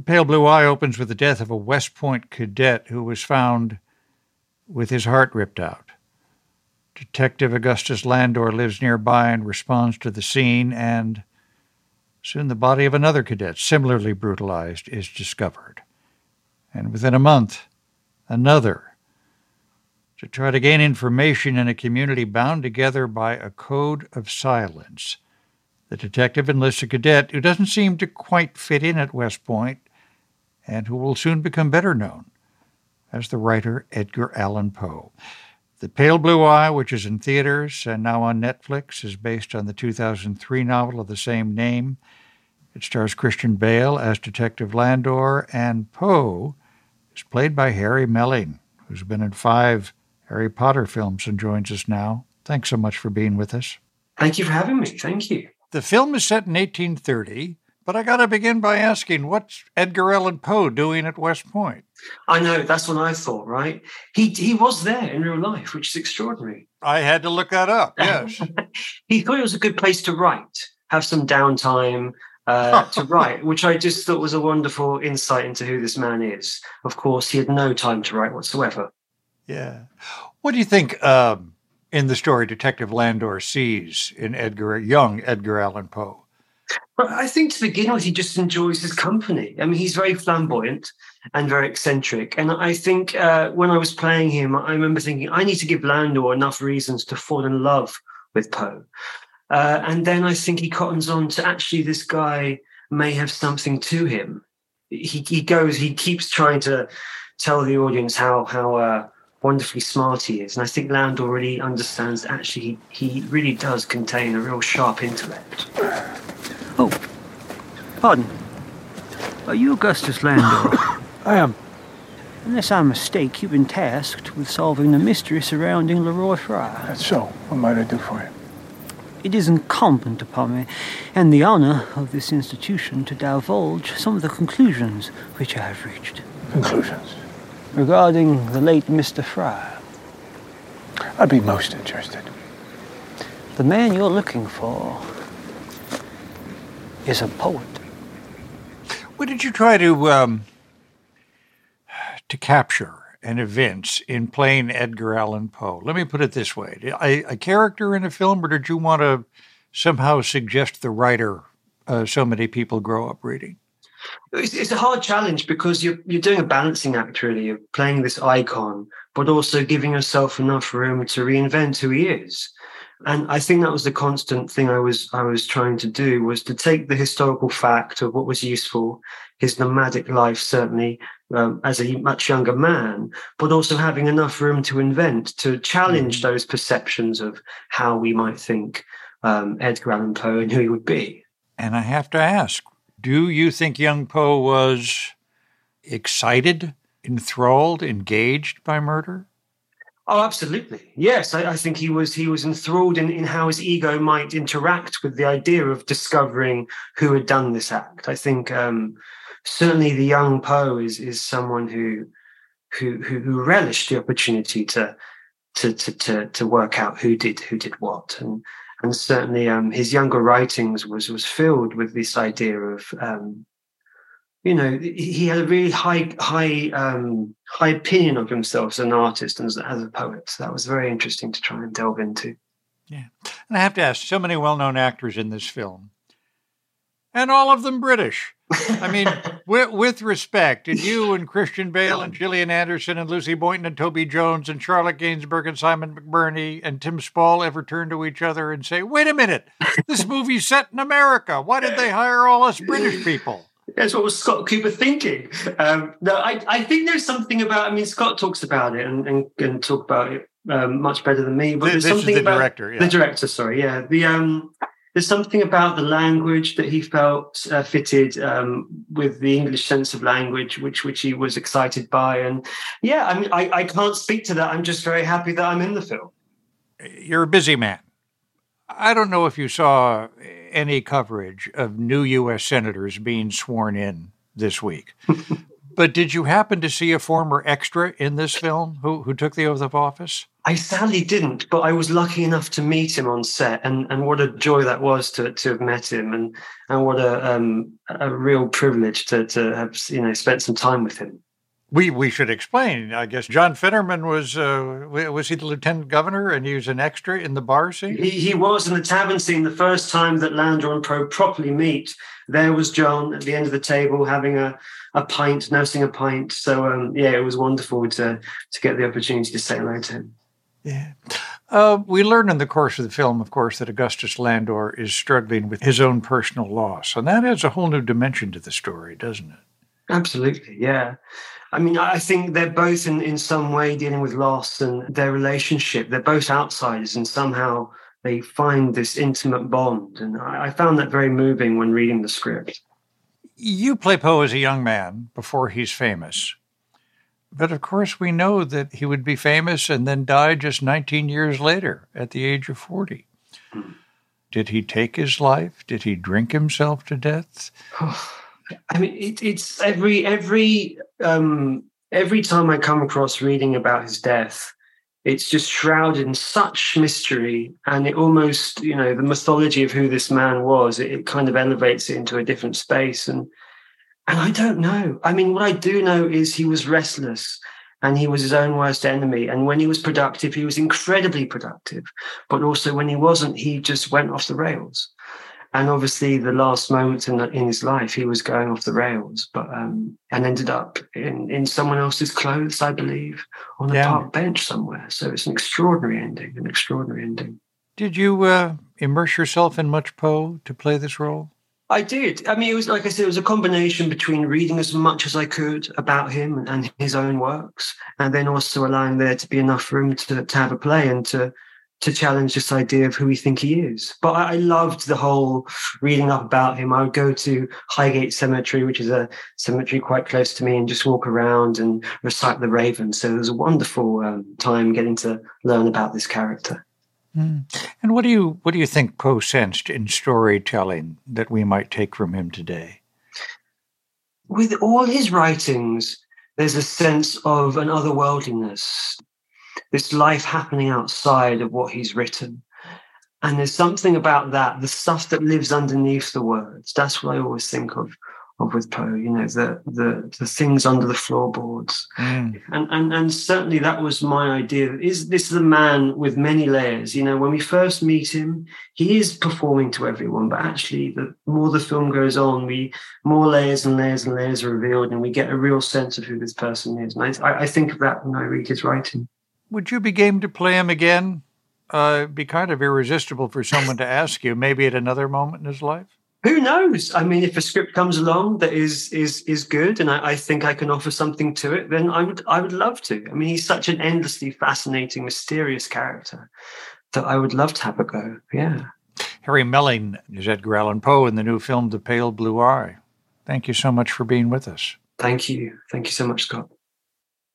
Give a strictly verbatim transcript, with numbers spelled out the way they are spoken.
Pale Blue Eye opens with the death of a West Point cadet who was found with his heart ripped out. Detective Augustus Landor lives nearby and responds to the scene, and soon the body of another cadet, similarly brutalized, is discovered. And within a month, another. To try to gain information in a community bound together by a code of silence, the detective enlists a cadet who doesn't seem to quite fit in at West Point and who will soon become better known as the writer Edgar Allan Poe. The Pale Blue Eye, which is in theaters and now on Netflix, is based on the two thousand three novel of the same name. It stars Christian Bale as Detective Landor, and Poe is played by Harry Melling, who's been in five Harry Potter films and joins us now. Thanks so much for being with us. Thank you for having me. Thank you. The film is set in eighteen thirty, but I got to begin by asking, what's Edgar Allan Poe doing at West Point? I know, that's what I thought, right? He he was there in real life, which is extraordinary. I had to look that up, yes. He thought it was a good place to write, have some downtime uh, to write, which I just thought was a wonderful insight into who this man is. Of course, he had no time to write whatsoever. Yeah. What do you think um, in the story Detective Landor sees in Edgar, young Edgar Allan Poe? But I think to begin with, he just enjoys his company. I mean, he's very flamboyant and very eccentric. And I think uh, when I was playing him, I remember thinking, I need to give Landor enough reasons to fall in love with Poe. Uh, and then I think he cottons on to actually this guy may have something to him. He, he goes, he keeps trying to tell the audience how, how uh, wonderfully smart he is. And I think Landor really understands that actually he, he really does contain a real sharp intellect. Oh, pardon. Are you Augustus Landor? I am. Unless I mistake, you've been tasked with solving the mystery surrounding Leroy Fry. That's so. What might I do for you? It is incumbent upon me, and the honor of this institution, to divulge some of the conclusions which I have reached. Conclusions? Regarding the late Mister Fry. I'd be most interested. The man you're looking for is a poet. What did you try to um, to capture an event in playing Edgar Allan Poe? Let me put it this way. A, a character in a film, or did you want to somehow suggest the writer uh, so many people grow up reading? It's, it's a hard challenge because you're, you're doing a balancing act, really. You're playing this icon, but also giving yourself enough room to reinvent who he is. And I think that was the constant thing I was I was trying to do, was to take the historical fact of what was useful, his nomadic life, certainly, um, as a much younger man, but also having enough room to invent, to challenge mm-hmm. those perceptions of how we might think um, Edgar Allan Poe and who he would be. And I have to ask, do you think young Poe was excited, enthralled, engaged by murder? Oh, absolutely. Yes, I, I think he was he was enthralled in, in how his ego might interact with the idea of discovering who had done this act. I think um, certainly the young Poe is is someone who who who, who relished the opportunity to, to to to to work out who did who did what, and and certainly um, his younger writings was was filled with this idea of. Um, You know, he had a really high, high, um, high opinion of himself as an artist and as, as a poet. So that was very interesting to try and delve into. Yeah, and I have to ask, so many well-known actors in this film, and all of them British. I mean, with, with respect, did you and Christian Bale and Gillian Anderson and Lucy Boynton and Toby Jones and Charlotte Gainsbourg and Simon McBurney and Tim Spall ever turn to each other and say, "Wait a minute, this movie's set in America. Why did they hire all us British people?" That's what was Scott Cooper thinking. Um, no, I, I think there's something about, I mean, Scott talks about it and, and, and talk about it um, much better than me. But this, there's this something is the about director, yeah. The director, sorry, yeah. The um, there's something about the language that he felt uh, fitted um, with the English sense of language, which which he was excited by. And yeah, I mean, I, I can't speak to that. I'm just very happy that I'm in the film. You're a busy man. I don't know if you saw any coverage of new U S senators being sworn in this week, But did you happen to see a former extra in this film who, who took the oath of office? I sadly didn't, but I was lucky enough to meet him on set, and, and what a joy that was to to have met him, and and what a um, a real privilege to to have you know spent some time with him. We we should explain. I guess John Finnerman was uh, was he the lieutenant governor, and he was an extra in the bar scene? He he was in the tavern scene the first time that Landor and Poe properly meet. There was John at the end of the table having a, a pint, nursing a pint. So um, yeah, it was wonderful to to get the opportunity to say hello to him. Yeah. Uh, we learn in the course of the film, of course, that Augustus Landor is struggling with his own personal loss, and that adds a whole new dimension to the story, doesn't it? Absolutely, yeah. I mean, I think they're both in, in some way dealing with loss and their relationship. They're both outsiders, and somehow they find this intimate bond. And I, I found that very moving when reading the script. You play Poe as a young man before he's famous. But of course, we know that he would be famous and then die just nineteen years later at the age of forty. Hmm. Did he take his life? Did he drink himself to death? I mean, it, it's every every um, every time I come across reading about his death, it's just shrouded in such mystery, and it almost, you know, the mythology of who this man was, it, it kind of elevates it into a different space. And and I don't know. I mean, what I do know is he was restless, and he was his own worst enemy. And when he was productive, he was incredibly productive. But also when he wasn't, he just went off the rails. And obviously, the last moment in, in his life, he was going off the rails, but um, and ended up in, in someone else's clothes, I believe, on a yeah. park bench somewhere. So it's an extraordinary ending, an extraordinary ending. Did you uh, immerse yourself in much Poe to play this role? I did. I mean, it was, like I said, it was a combination between reading as much as I could about him and his own works, and then also allowing there to be enough room to, to have a play and to to challenge this idea of who we think he is. But I, I loved the whole reading up about him. I would go to Highgate Cemetery, which is a cemetery quite close to me, and just walk around and recite the Raven. So it was a wonderful um, time getting to learn about this character. Mm. And what do you what do you think Poe sensed in storytelling that we might take from him today? With all his writings, there's a sense of an otherworldliness, this life happening outside of what he's written. And there's something about that, the stuff that lives underneath the words. That's what I always think of, of with Poe, you know, the the the things under the floorboards. Mm. And, and and certainly that was my idea. Is this is a man with many layers. You know, when we first meet him, he is performing to everyone, but actually the more the film goes on, we more layers and layers and layers are revealed, and we get a real sense of who this person is. And I, I think of that when I read his writing. Would you be game to play him again? Uh, it'd be kind of irresistible for someone to ask you, maybe at another moment in his life. Who knows? I mean, if a script comes along that is is is good, and I, I think I can offer something to it, then I would I would love to. I mean, he's such an endlessly fascinating, mysterious character that I would love to have a go. Yeah. Harry Melling is Edgar Allan Poe in the new film The Pale Blue Eye. Thank you so much for being with us. Thank you. Thank you so much, Scott.